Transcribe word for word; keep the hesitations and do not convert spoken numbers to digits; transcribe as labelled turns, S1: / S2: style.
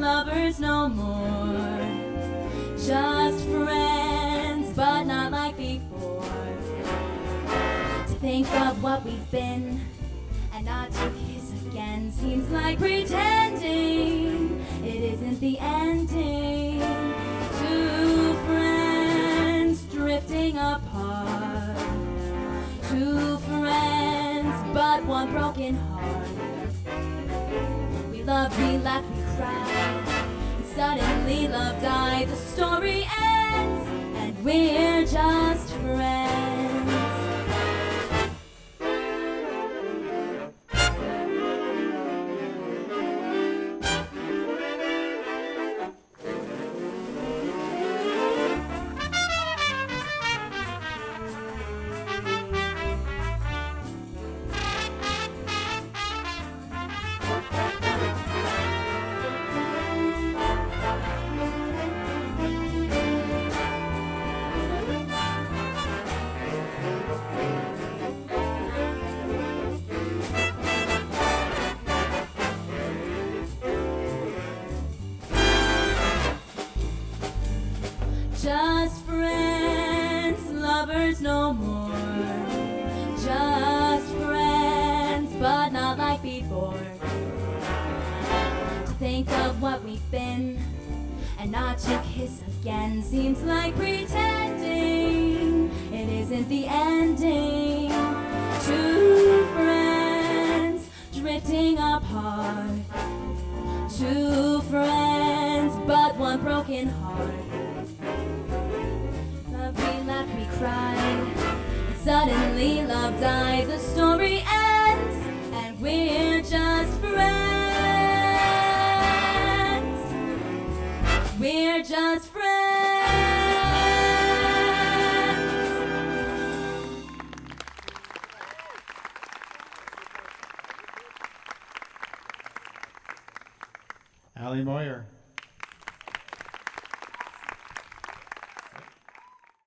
S1: lovers no more. Just friends, but not like before. To think of what we've been and not to kiss again seems like pretending it isn't the ending. Two friends drifting apart. Two friends, but one broken heart. We loved, we laughed, we cried, and suddenly love died. The story ends, and we're just friends. Just friends, lovers no more. Just friends, but not like before. To think of what we've been and not to kiss again seems like pretending it isn't the ending. Two friends drifting apart. Two friends, but one broken heart. We laughed, we cried, and suddenly love died. The story ends, and we're just friends. We're just friends.
S2: Allie Moyer.